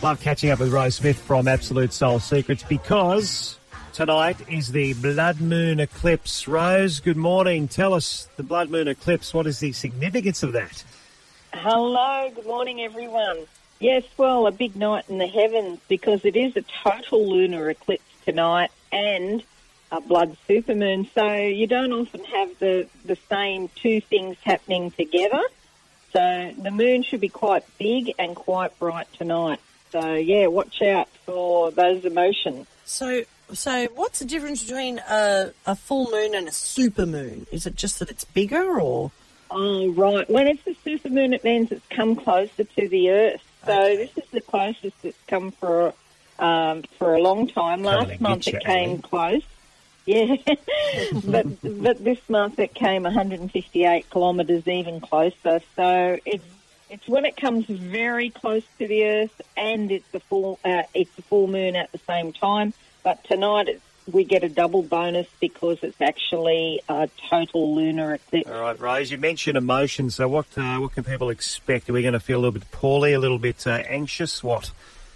Love catching up with Rose Smith from Absolute Soul Secrets because tonight is the blood moon eclipse. Rose, good morning. Tell us the blood moon eclipse. What is the significance of that? Hello, good morning, everyone. Yes, well, a big night in the heavens because it is a total lunar eclipse tonight and a blood supermoon. So you don't often have the same two things happening together. So the moon should be quite big and quite bright tonight. So, yeah, watch out for those emotions. So what's the difference between a full moon and a supermoon? Is it just that it's bigger or...? Oh, right. When it's a supermoon, it means it's come closer to the Earth. So this is the closest it's come for a long time. Last month it came close. Yeah, but this month it came 158 kilometres even closer. So it's when it comes very close to the Earth and it's a full moon at the same time. But tonight we get a double bonus because it's actually a total lunar eclipse. All right, Rose, you mentioned emotions. So what can people expect? Are we going to feel a little bit poorly, a little bit anxious? What?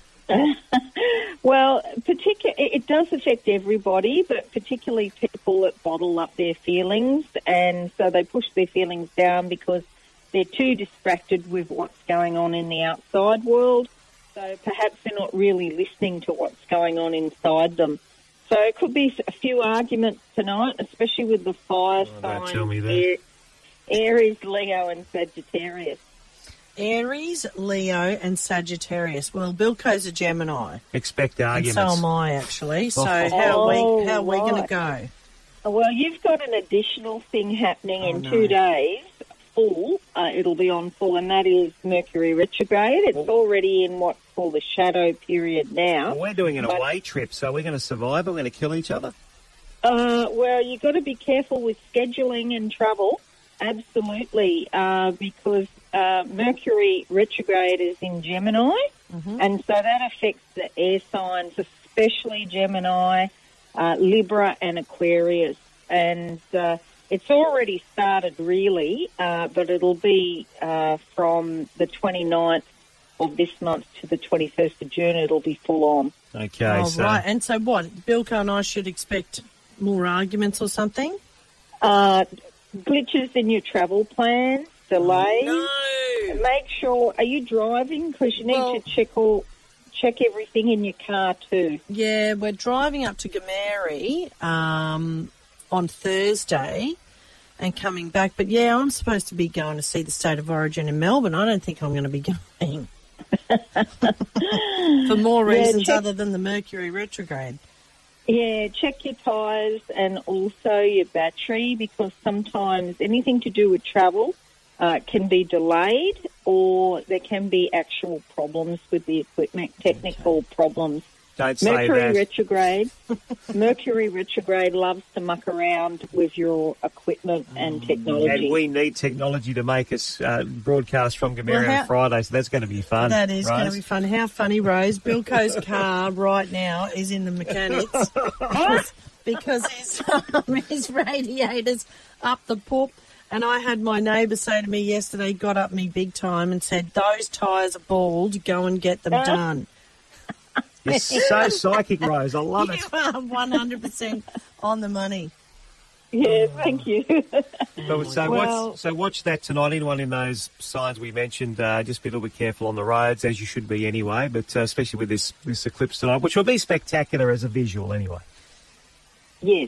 Well, it does affect everybody, but particularly people that bottle up their feelings, and so they push their feelings down because they're too distracted with what's going on in the outside world. So perhaps they're not really listening to what's going on inside them. So it could be a few arguments tonight, especially with the fire signs, tell me that. Aries, Leo and Sagittarius. Aries, Leo and Sagittarius. Well, Bilko's a Gemini. Expect arguments. And so am I, actually. So how are we going to go? Well, you've got an additional thing happening in 2 days. Full, it'll be on full, and that is Mercury retrograde. It's already in what's called the shadow period now. Well, we're doing an away trip, so we're going to survive. We're going to kill each other. Well, you've got to be careful with scheduling and travel, absolutely, because Mercury retrograde is in Gemini, and so that affects the air signs, especially Gemini, Libra and Aquarius, and it's already started, really, but it'll be from the 29th of this month to the 21st of June. It'll be full on. Okay, right. And so what? Bilko and I should expect more arguments or something? Glitches in your travel plans, delays. No. Make sure, are you driving? Because you need to check everything in your car too. Yeah, we're driving up to Gameri on Thursday and coming back. But, yeah, I'm supposed to be going to see the State of Origin in Melbourne. I don't think I'm going to be going for more reasons other than the Mercury retrograde. Yeah, check your tyres and also your battery because sometimes anything to do with travel can be delayed or there can be actual problems with the equipment, technical problems. Don't say that. Mercury retrograde loves to muck around with your equipment and technology. And we need technology to make us broadcast from Gameri on Friday, so that's going to be fun. That is going to be fun. How funny, Rose. Bilko's car right now is in the mechanics because his radiator's up the poop. And I had my neighbour say to me yesterday, got up me big time and said, those tyres are bald, go and get them done. You're so psychic, Rose. I love it. You are 100% on the money. Yeah, thank you. So watch that tonight. Anyone in those signs we mentioned, just be a little bit careful on the roads, as you should be anyway, but especially with this eclipse tonight, which will be spectacular as a visual anyway. Yes.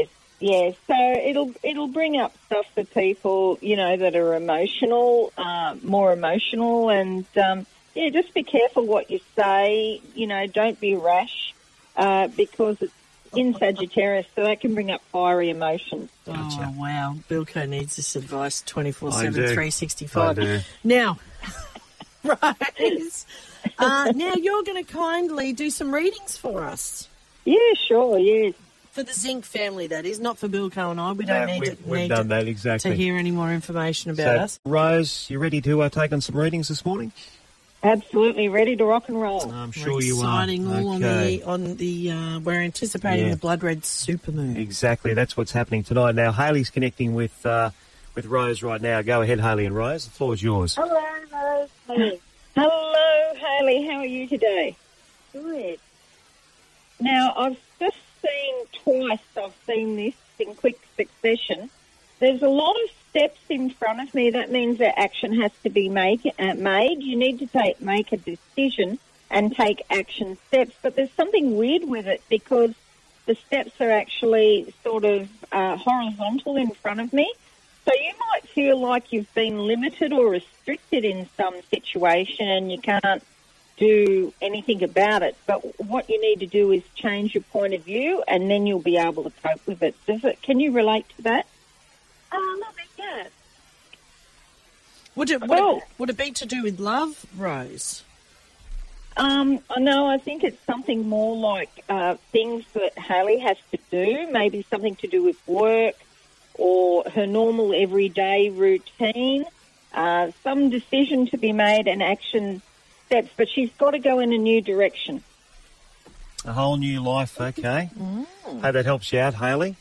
So it'll bring up stuff for people, that are emotional, more emotional, and just be careful what you say. Don't be rash because it's in Sagittarius, so that can bring up fiery emotions. Gotcha. Oh, wow. Bilko needs this advice 24/7, 365. I do. Now, Rose, now you're going to kindly do some readings for us. Yeah, sure, yes. For the Zinc family, that is, not for Bilko and I. We don't we've done that, exactly. to hear any more information about us. Rose, you ready to take on some readings this morning? Absolutely, ready to rock and roll. I'm sure you are. Exciting, all on the we're anticipating the blood red supermoon. Exactly, that's what's happening tonight. Now, Hayley's connecting with Rose right now. Go ahead, Hayley and Rose. The floor is yours. Hello, Rose. Hello. Hayley. How are you today? Good. Now, I've just I've seen this in quick succession. There's a lot of steps in front of me. That means that action has to be made. You need to make a decision and take action steps. But there's something weird with it because the steps are actually sort of horizontal in front of me. So you might feel like you've been limited or restricted in some situation and you can't do anything about it. But what you need to do is change your point of view and then you'll be able to cope with it. Can you relate to that? A little bit, yeah. Would it be to do with love, Rose? No, I think it's something more like things that Hayley has to do, maybe something to do with work or her normal everyday routine, some decision to be made and action steps, but she's got to go in a new direction. A whole new life, okay. Hope that helps you out, Hayley.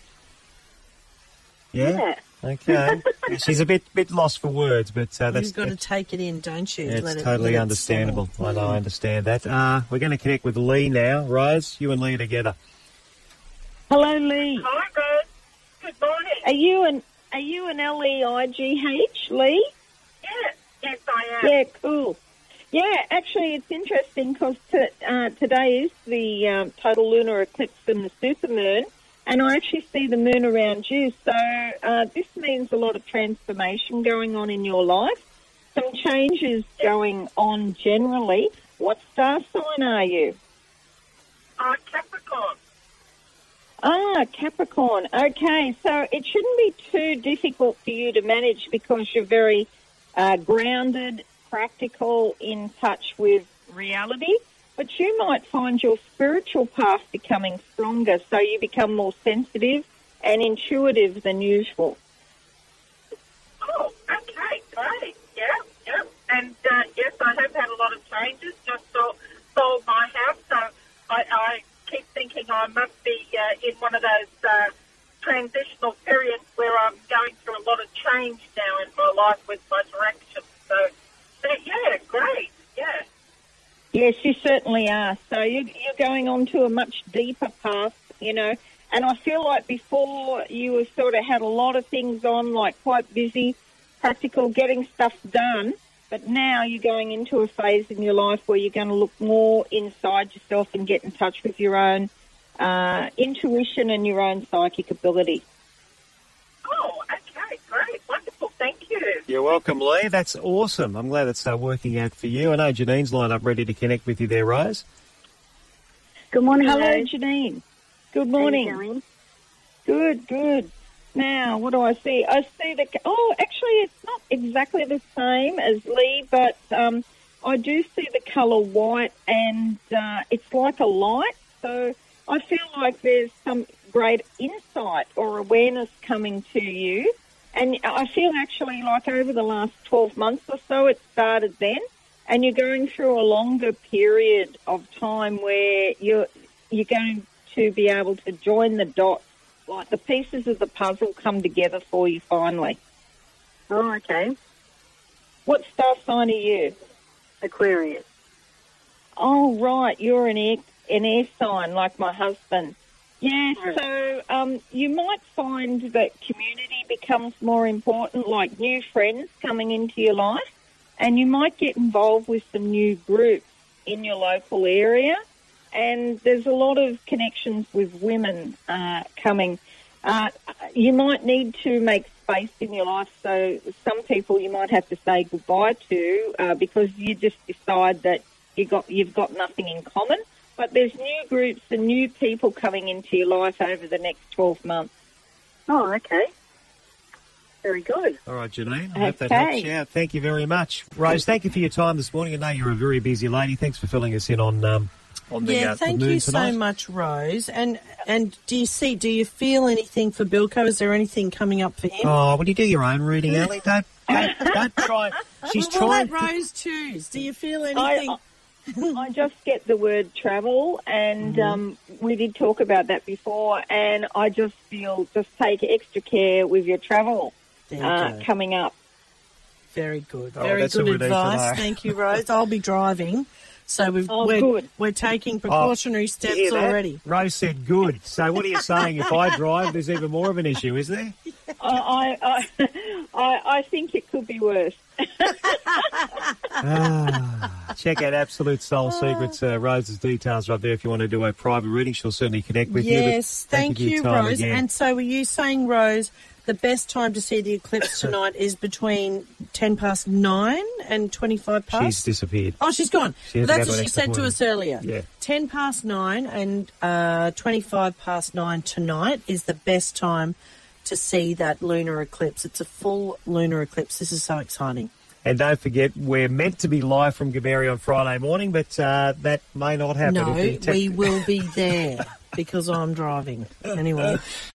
Yeah? Okay. She's a bit lost for words, but you've got to take it in, don't you? It's totally understandable. I know, I understand that. We're going to connect with Lee now. Rose, you and Lee are together. Hello, Lee. Hi, Rose. Good morning. Are you an L-E-I-G-H, Lee? Yes, I am. Yeah, cool. Yeah, actually, it's interesting because today is the total lunar eclipse and the supermoon, and I actually see the moon around you. So this means a lot of transformation going on in your life, some changes going on generally. What star sign are you? Capricorn. Capricorn. Okay, so it shouldn't be too difficult for you to manage because you're very grounded, practical, in touch with reality, but you might find your spiritual path becoming stronger, so you become more sensitive and intuitive than usual. Oh, okay, great. Yeah. And yes, I have had a lot of changes. Just sold my house, so I keep thinking I must be in one of those transitional periods where I'm going through a lot of change now in my life with my direction. So yeah, great, yeah. Yes, you certainly are. So you're going on to a much deeper path, and I feel like before you were sort of had a lot of things on, like quite busy, practical, getting stuff done, but now you're going into a phase in your life where you're going to look more inside yourself and get in touch with your own intuition and your own psychic ability. Oh, okay, great, wonderful, thank you. You're welcome, Lee. That's awesome. I'm glad it's working out for you. I know Janine's lined up ready to connect with you there, Rose. Good morning, Hello, Rose. Janine. Good morning. How are you going? Good. Now, what do I see? I see actually, it's not exactly the same as Lee, but I do see the colour white, and it's like a light. So I feel like there's some great insight or awareness coming to you. And I feel actually like over the last 12 months or so, it started then, and you're going through a longer period of time where you're going to be able to join the dots, like the pieces of the puzzle come together for you finally. Oh, okay. What star sign are you? Aquarius. Oh, right, you're an air sign like my husband. Yeah, so you might find that community becomes more important, like new friends coming into your life, and you might get involved with some new groups in your local area, and there's a lot of connections with women coming. You might need to make space in your life, so some people you might have to say goodbye to because you just decide that you've got nothing in common. But there's new groups and new people coming into your life over the next 12 months. Oh, okay. Very good. All right, Janine, I hope that helps you out. Thank you very much. Rose, thank you for your time this morning. I know you're a very busy lady. Thanks for filling us in on the thank moon you tonight. so much, Rose. And do you feel anything for Bilko? Is there anything coming up for him? Oh, will you do your own reading, Ellie? Don't try. She's trying. Let Rose choose. Do you feel anything? I just get the word travel, and we did talk about that before, and I just feel just take extra care with your travel coming up. Very good. Oh, Very that's all good we need to advice. know. Thank you, Rose. I'll be driving. So we're taking precautionary steps hear that? already. Rose said good. So what are you saying? If I drive, there's even more of an issue, is there? I think it could be worse. Check out Absolute Soul Secrets. Rose's details are up there if you want to do a private reading. She'll certainly connect with you. Yes, thank you, Rose. Again. And so were you saying, Rose, the best time to see the eclipse tonight is between 9:10 and 9:25? She's disappeared. Oh, she's gone. That's That's what she said to us earlier. Yeah. 9:10 and 9:25 tonight is the best time to see that lunar eclipse. It's a full lunar eclipse. This is so exciting. And don't forget, we're meant to be live from Gaberi on Friday morning, but that may not happen. No, we will be there because I'm driving. Anyway.